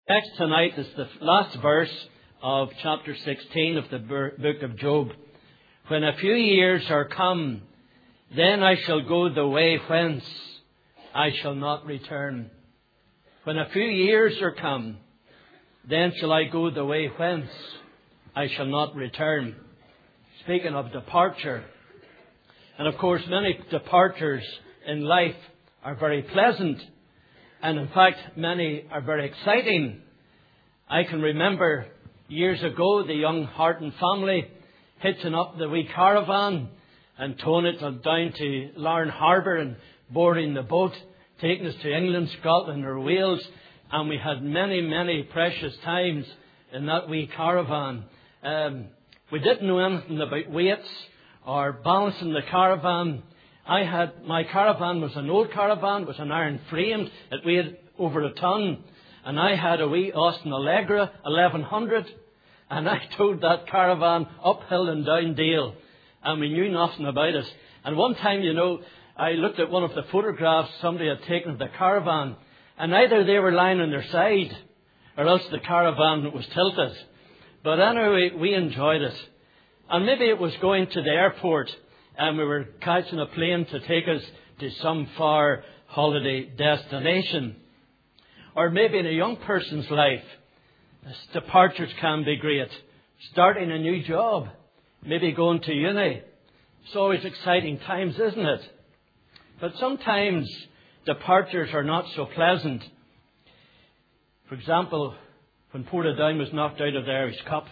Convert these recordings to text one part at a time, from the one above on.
Text tonight is the last verse of chapter 16 of the book of Job. When a few years are come, then I shall go the way whence I shall not return. When a few years are come, then shall I go the way whence I shall not return. Speaking of departure, and of course many departures in life are very pleasant, and in fact many are very exciting. I can remember years ago the young Harton family hitching up the wee caravan and towing it down to Larne Harbour and boarding the boat, taking us to England, Scotland or Wales, and we had many precious times in that wee caravan. We didn't know anything about weights or balancing the caravan. My caravan was an old caravan, it was an iron frame, it weighed over a ton, and I had a wee Austin Allegra 1100, and I towed that caravan uphill and down Dale, and we knew nothing about it. And one time, I looked at one of the photographs somebody had taken of the caravan, and either they were lying on their side or else the caravan was tilted. But anyway, we enjoyed it. And maybe it was going to the airport and we were catching a plane to take us to some far holiday destination. Or maybe in a young person's life, departures can be great. Starting a new job, maybe going to uni. It's always exciting times, isn't it? But sometimes departures are not so pleasant. For example, when Portadown was knocked out of the Irish Cup.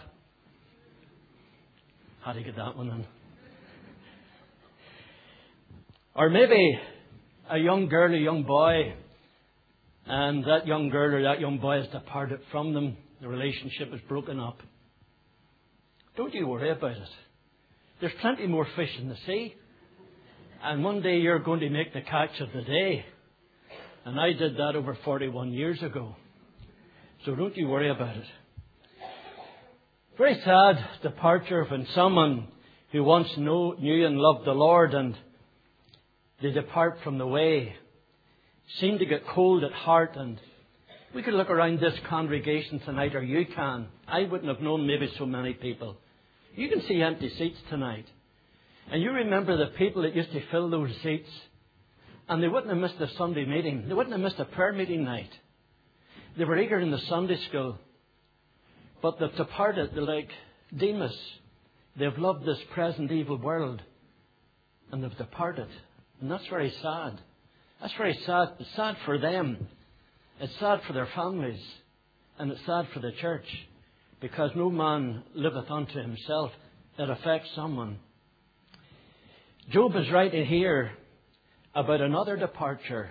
Had to get that one in. Or maybe a young girl, a young boy, and that young girl or that young boy has departed from them. The relationship is broken up. Don't you worry about it. There's plenty more fish in the sea. And one day you're going to make the catch of the day. And I did that over 41 years ago. So don't you worry about it. Very sad departure when someone who once knew and loved the Lord and they depart from the way, seem to get cold at heart. And we could look around this congregation tonight, or you can. I wouldn't have known maybe so many people. You can see empty seats tonight. And you remember the people that used to fill those seats. And they wouldn't have missed a Sunday meeting. They wouldn't have missed a prayer meeting night. They were eager in the Sunday school. But they've departed. They're like Demas. They've loved this present evil world. And they've departed. And that's very sad. That's very sad. It's sad for them. It's sad for their families. And it's sad for the church. Because no man liveth unto himself. It affects someone. Job is writing here about another departure.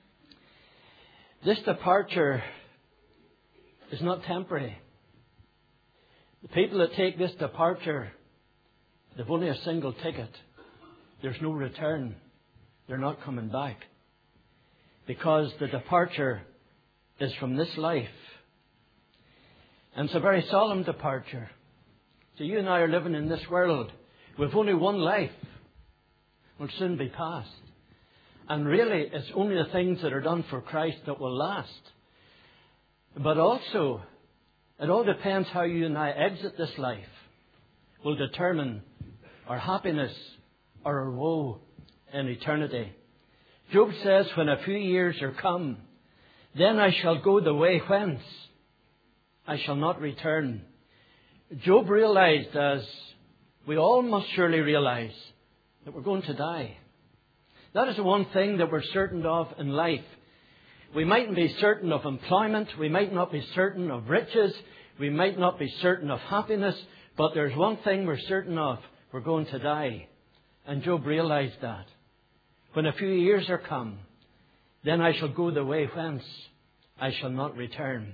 This departure is not temporary. The people that take this departure, they've only a single ticket. There's no return. They're not coming back. Because the departure is from this life. And it's a very solemn departure. So you and I are living in this world. We've only one life. Will soon be past. And really, it's only the things that are done for Christ that will last. But also, it all depends how you and I exit this life. Will determine our happiness or our woe in eternity. Job says, when a few years are come, then I shall go the way whence I shall not return. Job realized, as we all must surely realize, that we're going to die. That is the one thing that we're certain of in life. We mightn't be certain of employment. We might not be certain of riches. We might not be certain of happiness. But there's one thing we're certain of. We're going to die. And Job realized that. When a few years are come, then I shall go the way whence I shall not return.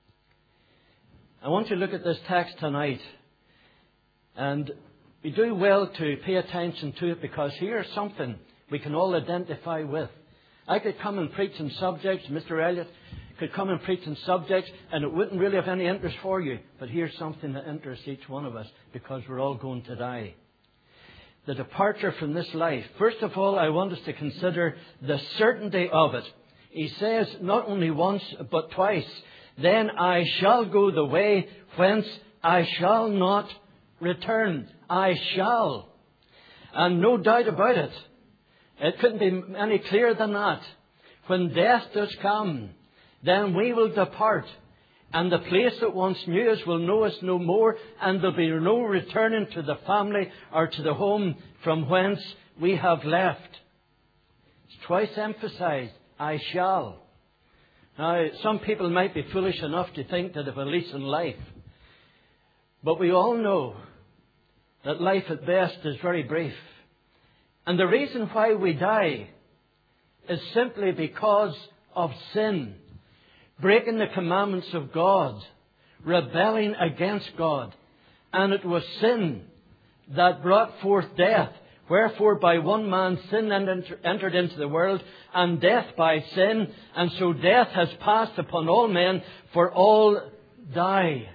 I want to look at this text tonight. And we do well to pay attention to it, because here's something we can all identify with. I could come and preach on subjects, Mr. Elliott could come and preach on subjects, and it wouldn't really have any interest for you. But here's something that interests each one of us, because we're all going to die. The departure from this life. First of all, I want us to consider the certainty of it. He says not only once, but twice, then I shall go the way whence I shall not return. I shall. And no doubt about it. It couldn't be any clearer than that. When death does come, then we will depart. And the place that once knew us will know us no more. And there'll be no returning to the family or to the home from whence we have left. It's twice emphasized. I shall. Now, some people might be foolish enough to think that of a lease in life. But we all know that life at best is very brief. And the reason why we die is simply because of sin. Breaking the commandments of God. Rebelling against God. And it was sin that brought forth death. Wherefore by one man sin entered into the world, and death by sin. And so death has passed upon all men, for all die.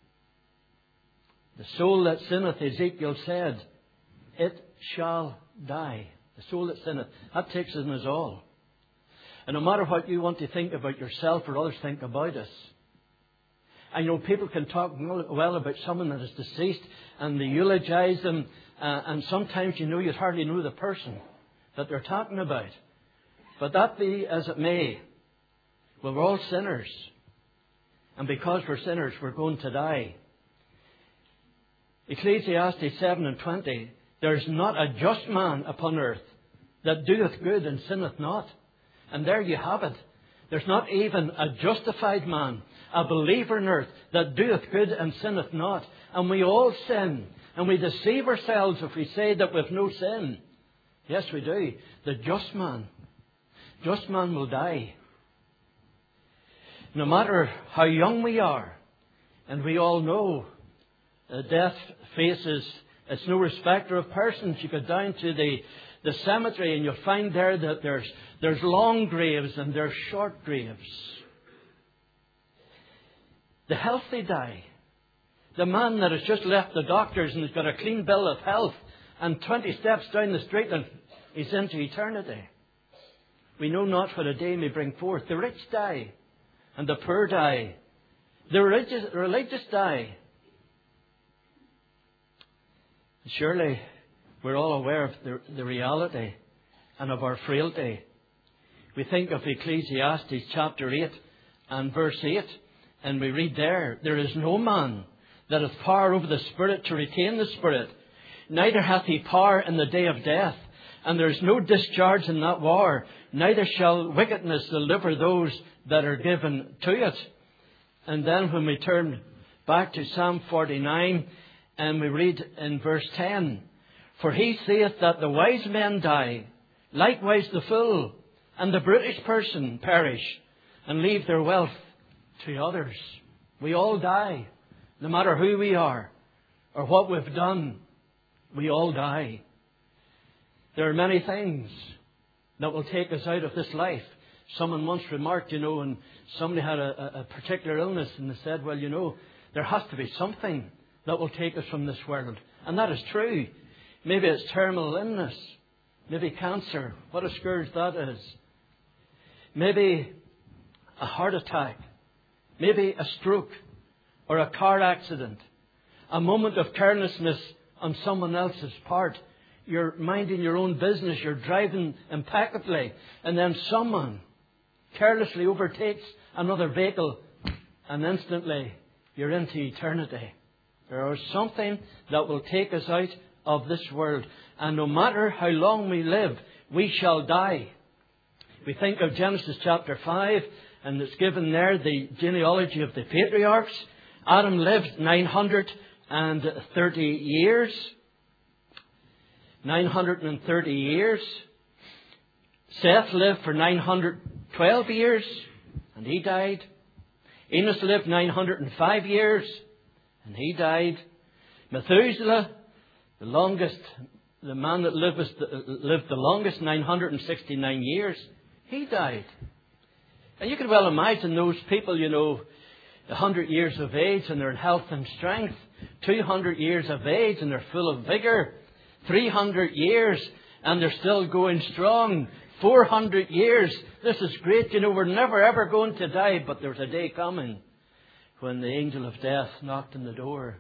The soul that sinneth, Ezekiel said, it shall die. The soul that sinneth. That takes in us all. And no matter what you want to think about yourself or others think about us. And you know, people can talk well about someone that is deceased and they eulogize them. And sometimes you'd hardly know the person that they're talking about. But that be as it may, well, we're all sinners. And because we're sinners, we're going to die. Ecclesiastes 7:20, there's not a just man upon earth that doeth good and sinneth not. And there you have it. There's not even a justified man, a believer on earth, that doeth good and sinneth not. And we all sin. And we deceive ourselves if we say that we've no sin. Yes, we do. The just man will die. No matter how young we are, and we all know death faces, it's no respecter of persons. You go down to the cemetery and you'll find there that there's long graves and there's short graves. The healthy die. The man that has just left the doctors and has got a clean bill of health and 20 steps down the street and he's into eternity. We know not what a day may bring forth. The rich die and the poor die. The religious die. Surely we're all aware of the reality and of our frailty. We think of Ecclesiastes chapter 8 and verse 8, and we read there is no man that hath power over the Spirit to retain the Spirit, neither hath he power in the day of death, and there is no discharge in that war, neither shall wickedness deliver those that are given to it. And then when we turn back to Psalm 49, and we read in verse 10, for he saith that the wise men die, likewise the fool, and the brutish person perish, and leave their wealth to others. We all die. No matter who we are or what we've done, we all die. There are many things that will take us out of this life. Someone once remarked, and somebody had a particular illness and they said, well, there has to be something that will take us from this world. And that is true. Maybe it's terminal illness. Maybe cancer. What a scourge that is. Maybe a heart attack. Maybe a stroke. Or a car accident. A moment of carelessness on someone else's part. You're minding your own business. You're driving impeccably. And then someone carelessly overtakes another vehicle. And instantly you're into eternity. There is something that will take us out of this world. And no matter how long we live, we shall die. We think of Genesis chapter 5. And it's given there the genealogy of the patriarchs. Adam lived 930 years. 930 years. Seth lived for 912 years. And he died. Enos lived 905 years. And he died. Methuselah, the man that lived the longest, 969 years. He died. And you can well imagine those people, 100 years of age and they're in health and strength. 200 years of age and they're full of vigor. 300 years and they're still going strong. 400 years. This is great. We're never ever going to die, but there's a day coming when the angel of death knocked on the door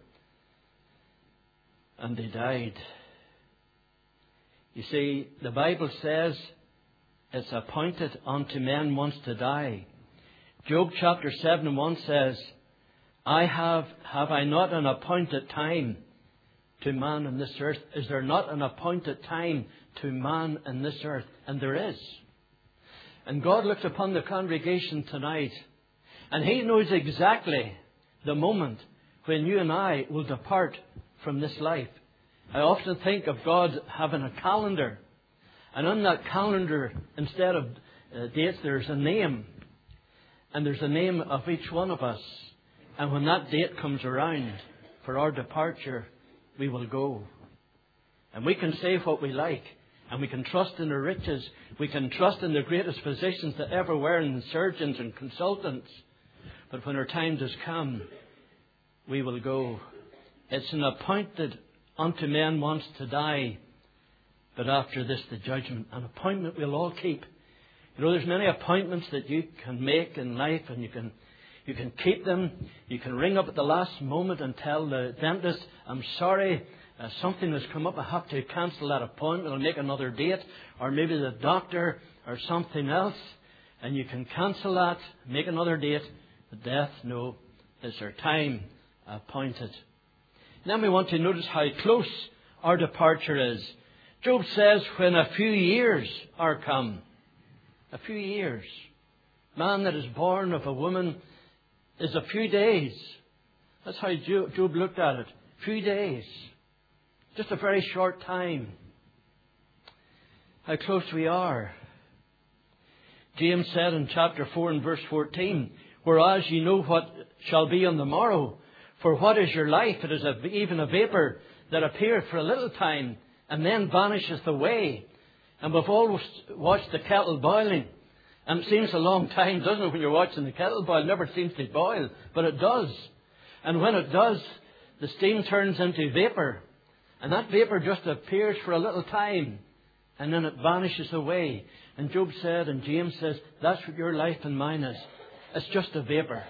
and they died. You see, the Bible says it's appointed unto men once to die. Job chapter 7:1 says, have I not an appointed time to man in this earth? Is there not an appointed time to man in this earth? And there is. And God looks upon the congregation tonight, and He knows exactly the moment when you and I will depart from this life. I often think of God having a calendar, and on that calendar, instead of dates, there's a name. And there's a name of each one of us. And when that date comes around for our departure, we will go. And we can say what we like. And we can trust in the riches. We can trust in the greatest physicians that ever were, and surgeons and consultants. But when our time does come, we will go. It's an appointed unto men once to die, but after this the judgment. An appointment we'll all keep. You know, there's many appointments that you can make in life, and you can keep them. You can ring up at the last moment and tell the dentist, I'm sorry, something has come up, I have to cancel that appointment, I'll make another date. Or maybe the doctor or something else, and you can cancel that, make another date. But death, no, it's our time appointed. Then we want to notice how close our departure is. Job says, when a few years are come. A few years. Man that is born of a woman is a few days. That's how Job looked at it. Few days. Just a very short time. How close we are. James said in chapter 4 and verse 14, whereas ye know what shall be on the morrow, for what is your life? It is even a vapour that appeareth for a little time, and then vanisheth away. And we've always watched the kettle boiling. And it seems a long time, doesn't it, when you're watching the kettle boil? It never seems to boil, but it does. And when it does, the steam turns into vapour. And that vapour just appears for a little time, and then it vanishes away. And Job said, and James says, that's what your life and mine is. It's just a vapour.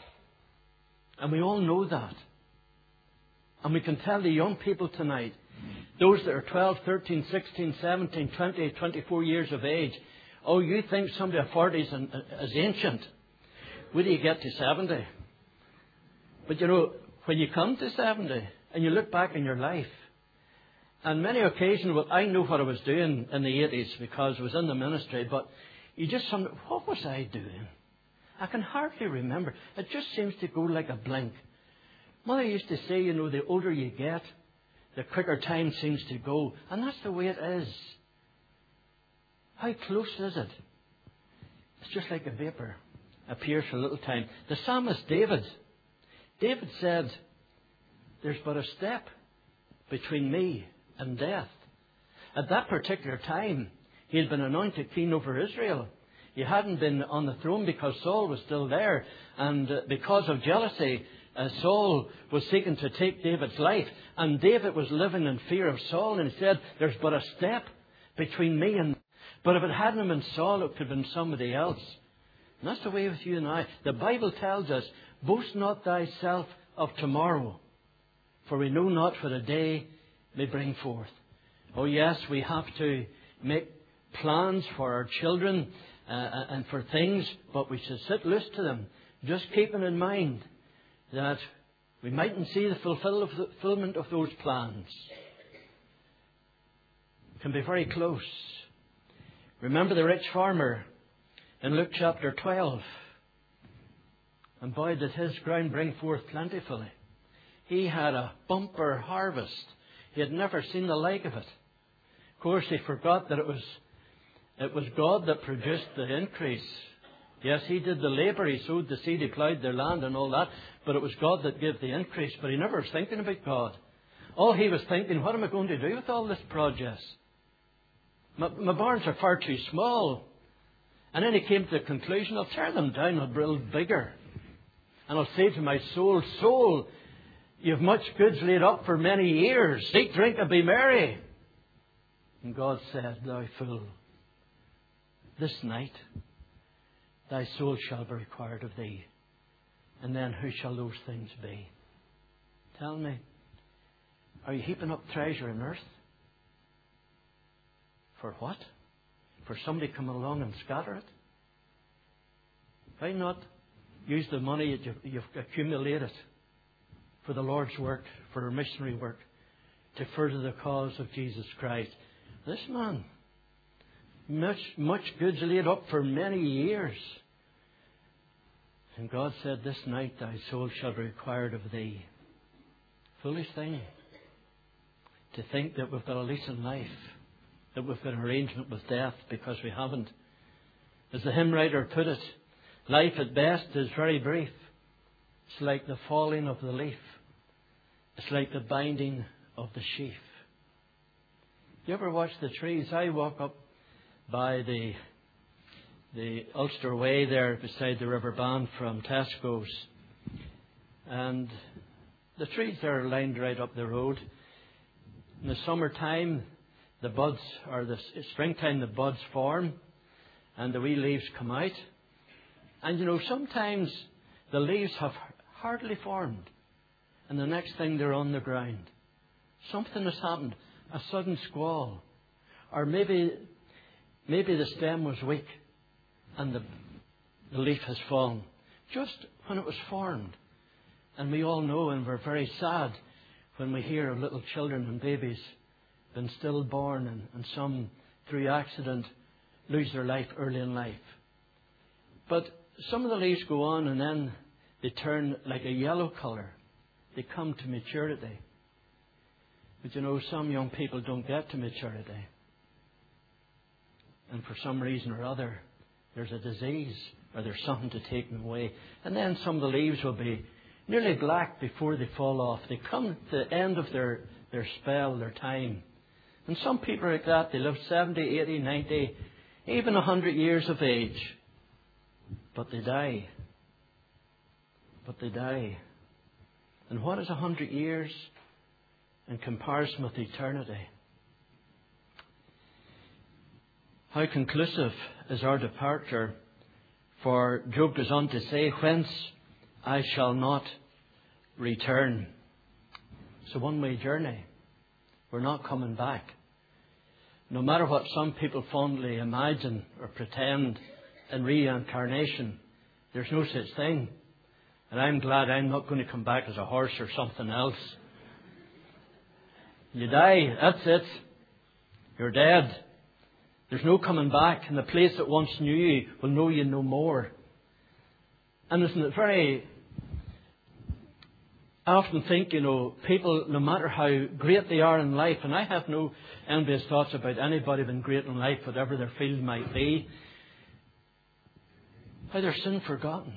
And we all know that. And we can tell the young people tonight, those that are 12, 13, 16, 17, 20, 24 years of age, oh, you think somebody of 40 is ancient. Wait till you get to 70. But you know, when you come to 70 and you look back in your life, on many occasions, well, I know what I was doing in the 80s because I was in the ministry, but you just wonder, what was I doing? I can hardly remember. It just seems to go like a blink. Mother used to say, you know, the older you get, the quicker time seems to go. And that's the way it is. How close is it? It's just like a vapour. Appears for a little time. The psalmist David said, there's but a step between me and death. At that particular time, he had been anointed king over Israel. He hadn't been on the throne because Saul was still there. And because of jealousy, Saul was seeking to take David's life. And David was living in fear of Saul. And he said, there's but a step between me and... But if it hadn't been Saul, it could have been somebody else. And that's the way with you and I. The Bible tells us, boast not thyself of tomorrow, for we know not what a day may bring forth. Oh yes, we have to make plans for our children and for things, but we should sit loose to them, just keeping in mind that we mightn't see the fulfillment of those plans. It can be very close. Remember the rich farmer in Luke chapter 12. And boy, did his ground bring forth plentifully. He had a bumper harvest. He had never seen the like of it. Of course, he forgot that it was God that produced the increase. Yes, he did the labour. He sowed the seed, he ploughed their land and all that. But it was God that gave the increase. But he never was thinking about God. All he was thinking, what am I going to do with all this produce? My barns are far too small. And then he came to the conclusion, I'll tear them down, I'll build bigger. And I'll say to my soul, soul, you've much goods laid up for many years. Eat, drink, and be merry. And God said, thou fool, this night thy soul shall be required of thee. And then who shall those things be? Tell me, are you heaping up treasure on earth? For what? For somebody to come along and scatter it? Why not use the money that you've accumulated for the Lord's work, for missionary work, to further the cause of Jesus Christ? This man, much goods laid up for many years. And God said, this night thy soul shall be required of thee. Foolish thing. To think that we've got a lease on life, that we've got an arrangement with death, because we haven't. As the hymn writer put it, life at best is very brief. It's like the falling of the leaf. It's like the binding of the sheaf. You ever watch the trees? I walk up by the Ulster Way there beside the River Bann from Tesco's. And the trees there are lined right up the road. In the summertime, the buds, or the springtime, the buds form and the wee leaves come out. And sometimes the leaves have hardly formed. And the next thing they're on the ground. Something has happened. A sudden squall. Or maybe the stem was weak and the leaf has fallen. Just when it was formed. And we all know, and we're very sad when we hear of little children and babies been stillborn and some through accident lose their life early in life. But some of the leaves go on and then they turn like a yellow colour. They come to maturity. But some young people don't get to maturity. And for some reason or other, there's a disease or there's something to take them away. And then some of the leaves will be nearly black before they fall off. They come to the end of their spell, their time. And some people are like that. They live 70, 80, 90, even 100 years of age. But they die. And what is 100 years in comparison with eternity? How conclusive is our departure? For Job goes on to say, whence I shall not return. It's a one-way journey. We're not coming back. No matter what some people fondly imagine or pretend in reincarnation, there's no such thing. And I'm glad I'm not going to come back as a horse or something else. You die, that's it. You're dead. There's no coming back. And the place that once knew you will know you no more. And isn't it very... I often think, people, no matter how great they are in life, and I have no envious thoughts about anybody being great in life, whatever their field might be, how they're soon forgotten.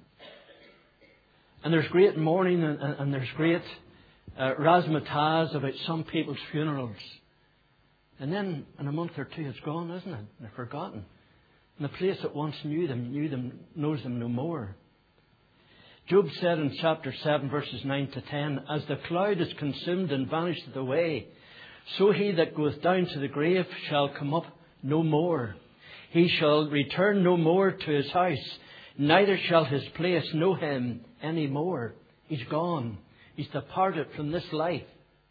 And there's great mourning and there's great razzmatazz about some people's funerals. And then in a month or two it's gone, isn't it? They're forgotten. And the place that once knew them, knows them no more. Job said in chapter 7, verses 9 to 10, as the cloud is consumed and vanisheth away, so he that goeth down to the grave shall come up no more. He shall return no more to his house, neither shall his place know him any more. He's gone. He's departed from this life.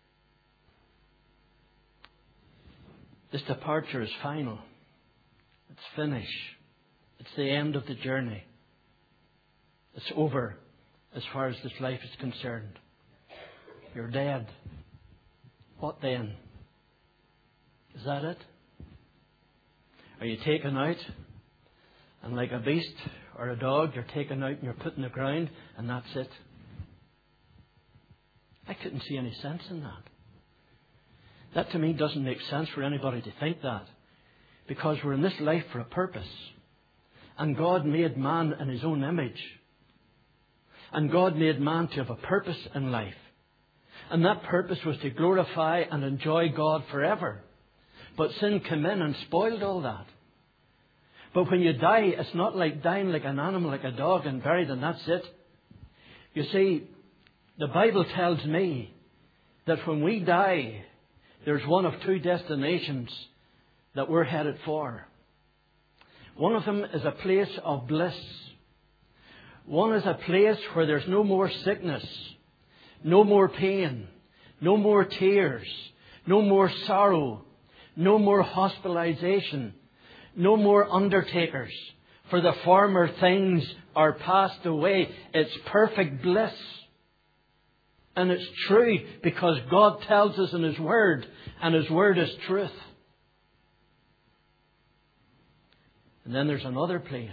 This departure is final. It's finished. It's the end of the journey. It's over as far as this life is concerned. You're dead. What then? Is that it? Are you taken out? And like a beast or a dog, you're taken out and you're put in the ground and that's it? I couldn't see any sense in that. That to me doesn't make sense for anybody to think that. Because we're in this life for a purpose. And God made man in his own image. And God made man to have a purpose in life. And that purpose was to glorify and enjoy God forever. But sin came in and spoiled all that. But when you die, it's not like dying like an animal, like a dog, and buried and that's it. You see, the Bible tells me that when we die, there's one of two destinations that we're headed for. One of them is a place of bliss. One is a place where there's no more sickness, no more pain, no more tears, no more sorrow, no more hospitalization, no more undertakers. For the former things are passed away. It's perfect bliss. And it's true because God tells us in His Word, and His Word is truth. And then there's another place.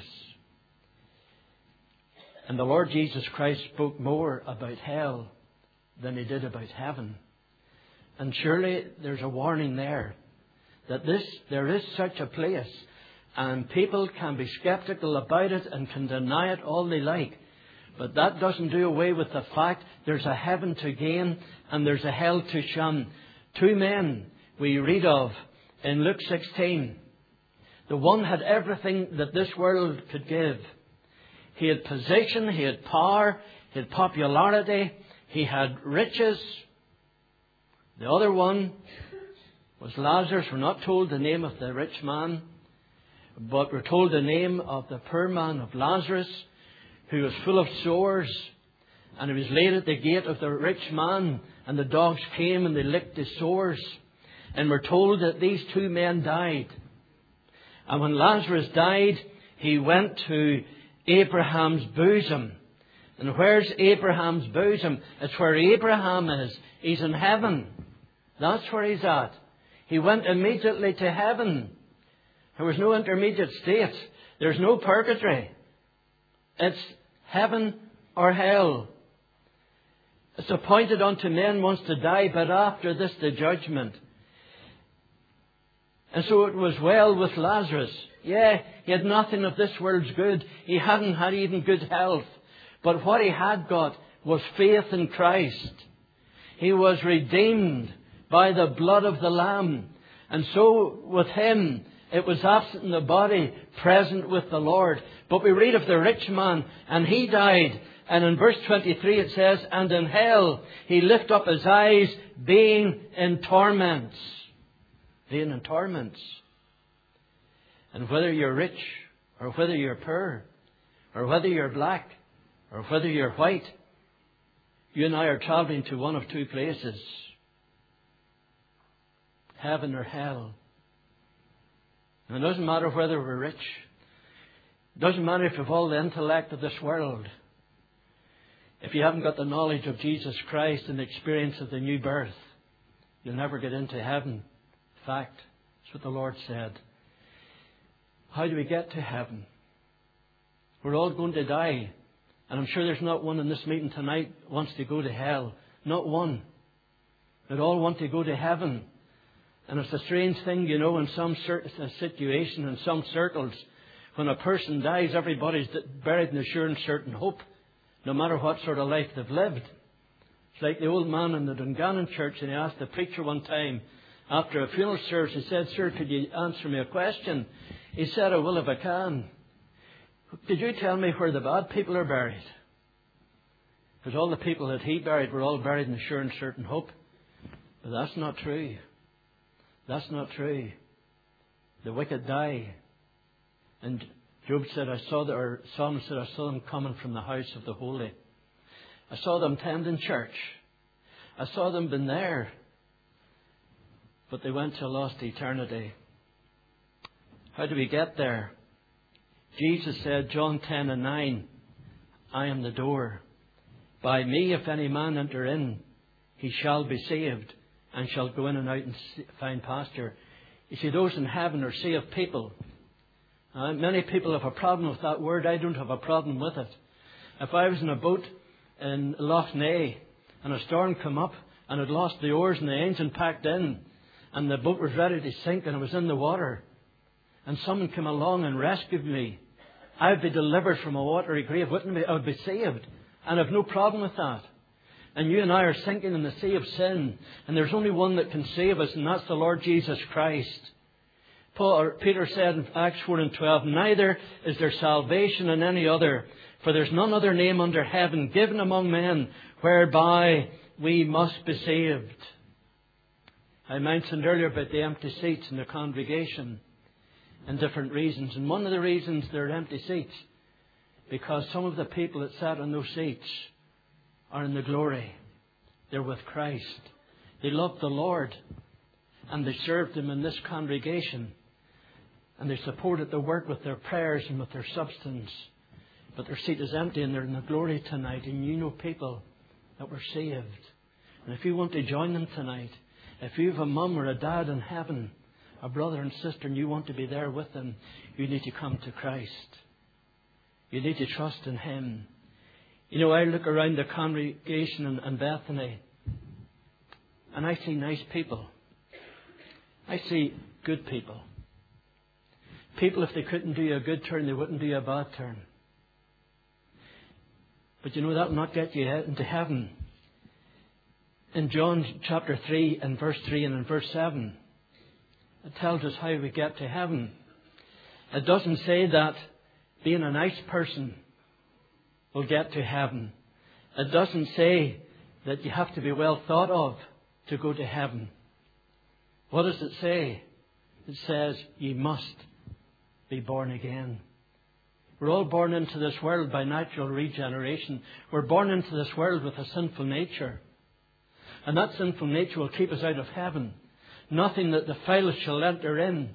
And the Lord Jesus Christ spoke more about hell than He did about heaven. And surely there's a warning there that there is such a place, and people can be skeptical about it and can deny it all they like. But that doesn't do away with the fact there's a heaven to gain and there's a hell to shun. Two men we read of in Luke 16. The one had everything that this world could give. He had position, he had power, he had popularity, he had riches. The other one was Lazarus. We're not told the name of the rich man, but we're told the name of the poor man of Lazarus, who was full of sores, and he was laid at the gate of the rich man, and the dogs came and they licked his sores. And we're told that these two men died. And when Lazarus died, he went to Abraham's bosom. And where's Abraham's bosom? It's where Abraham is. He's in heaven. That's where he's at. He went immediately to heaven. There was no intermediate state. There's no purgatory. It's heaven or hell. It's appointed unto men once to die, but after this the judgment. And so it was well with Lazarus. Yeah, he had nothing of this world's good. He hadn't had even good health. But what he had got was faith in Christ. He was redeemed by the blood of the Lamb. And so with him, it was absent in the body, present with the Lord. But we read of the rich man, and he died. And in verse 23 it says, and in hell he lift up his eyes, being in torments. Being in torments. And whether you're rich, or whether you're poor, or whether you're black, or whether you're white, you and I are traveling to one of two places. Heaven or hell. And it doesn't matter whether we're rich. It doesn't matter if you have all the intellect of this world. If you haven't got the knowledge of Jesus Christ and the experience of the new birth, you'll never get into heaven. In fact, that's what the Lord said. How do we get to heaven? We're all going to die. And I'm sure there's not one in this meeting tonight wants to go to hell. Not one. They all want to go to heaven. And it's a strange thing, you know, in some situation, in some circles, when a person dies, everybody's buried in a sure and certain hope, no matter what sort of life they've lived. It's like the old man in the Dungannon church, and he asked the preacher one time, after a funeral service, he said, "Sir, could you answer me a question?" He said, "I will if I can. Could you tell me where the bad people are buried?" Because all the people that he buried were all buried in a sure and certain hope. But that's not true. That's not true. The wicked die. And Job said, Solomon said, I saw them coming from the house of the holy. I saw them tending church. I saw them been there. But they went to a lost eternity. How do we get there? Jesus said, John 10:9, I am the door. By me, if any man enter in, he shall be saved, and shall go in and out and find pasture. You see, those in heaven are saved people. Many people have a problem with that word. I don't have a problem with it. If I was in a boat in Lough Neagh and a storm come up and had lost the oars and the engine packed in and the boat was ready to sink and it was in the water and someone came along and rescued me, I would be delivered from a watery grave, wouldn't I? I would be saved. And I've no problem with that. And you and I are sinking in the sea of sin. And there's only one that can save us, and that's the Lord Jesus Christ. Peter said in Acts 4:12, neither is there salvation in any other, for there's none other name under heaven given among men whereby we must be saved. I mentioned earlier about the empty seats in the congregation and different reasons. And one of the reasons there are empty seats Because some of the people that sat in those seats are in the glory. They're with Christ. They loved the Lord. And they served Him in this congregation. And they supported the work with their prayers and with their substance. But their seat is empty and they're in the glory tonight. And you know people that were saved. And if you want to join them tonight, if you have a mum or a dad in heaven, a brother and sister, and you want to be there with them, you need to come to Christ. You need to trust in Him. You know, I look around the congregation in Bethany and I see nice people. I see good people. People, if they couldn't do you a good turn, they wouldn't do you a bad turn. But you know, that will not get you into heaven. In John chapter 3 and verse 3 and in verse 7, it tells us how we get to heaven. It doesn't say that being a nice person will get to heaven. It doesn't say that you have to be well thought of to go to heaven. What does it say? It says you must be born again. We're all born into this world by natural regeneration. We're born into this world with a sinful nature. And that sinful nature will keep us out of heaven. Nothing that defileth shall enter in.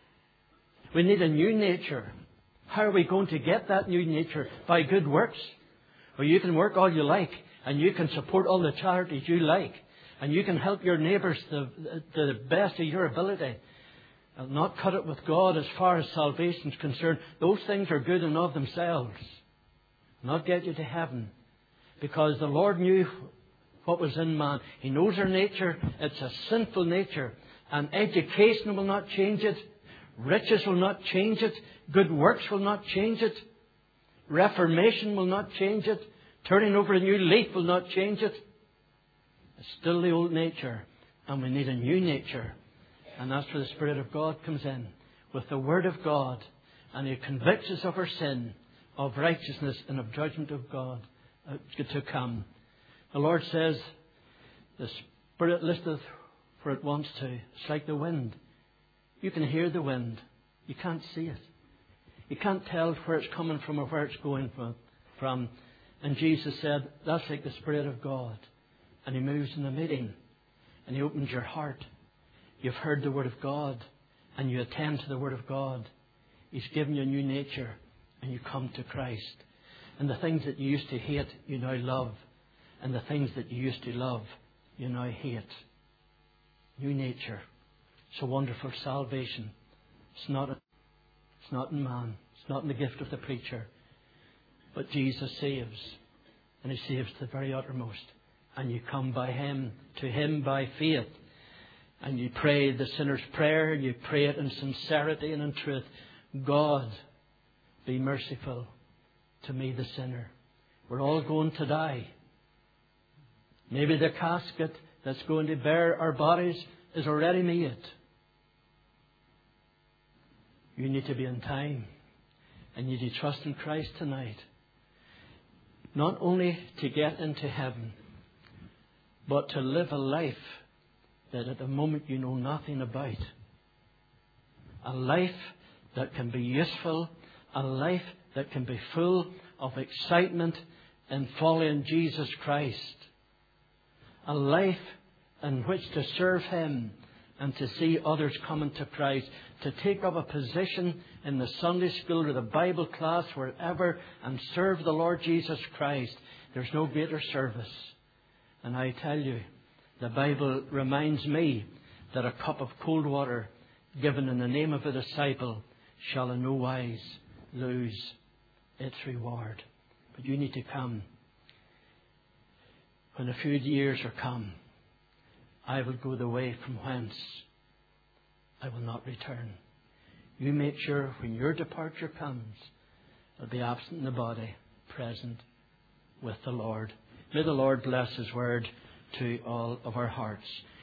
We need a new nature. How are we going to get that new nature? By good works. Well, you can work all you like, and you can support all the charities you like, and you can help your neighbours to the best of your ability. And not cut it with God as far as salvation is concerned. Those things are good and of themselves. Not get you to heaven. Because the Lord knew what was in man. He knows our nature. It's a sinful nature. And education will not change it. Riches will not change it. Good works will not change it. Reformation will not change it. Turning over a new leaf will not change it. It's still the old nature. And we need a new nature. And that's where the Spirit of God comes in. With the Word of God. And He convicts us of our sin, of righteousness, and of judgment of God to come. The Lord says, the Spirit listeth where it wants to. It's like the wind. You can hear the wind. You can't see it. You can't tell where it's coming from or where it's going from. And Jesus said, that's like the Spirit of God. And He moves in the meeting. And He opens your heart. You've heard the Word of God. And you attend to the Word of God. He's given you a new nature. And you come to Christ. And the things that you used to hate, you now love. And the things that you used to love, you now hate. New nature. It's a wonderful salvation. It's not in man. It's not in the gift of the preacher. But Jesus saves. And He saves to the very uttermost. And you come to Him by faith. And you pray the sinner's prayer. You pray it in sincerity and in truth. God, be merciful to me, the sinner. We're all going to die. Maybe the casket that's going to bear our bodies is already made. You need to be in time. And you need to trust in Christ tonight. Not only to get into heaven, but to live a life that at the moment you know nothing about. A life that can be useful. A life that can be full of excitement in following Jesus Christ. A life in which to serve Him and to see others coming to Christ. To take up a position in the Sunday school or the Bible class, wherever, and serve the Lord Jesus Christ. There's no greater service. And I tell you, the Bible reminds me that a cup of cold water given in the name of a disciple shall in no wise lose its reward. But you need to come. When a few years are come, I will go the way from whence I will not return. You make sure when your departure comes, I'll be absent in the body, present with the Lord. May the Lord bless His word to all of our hearts.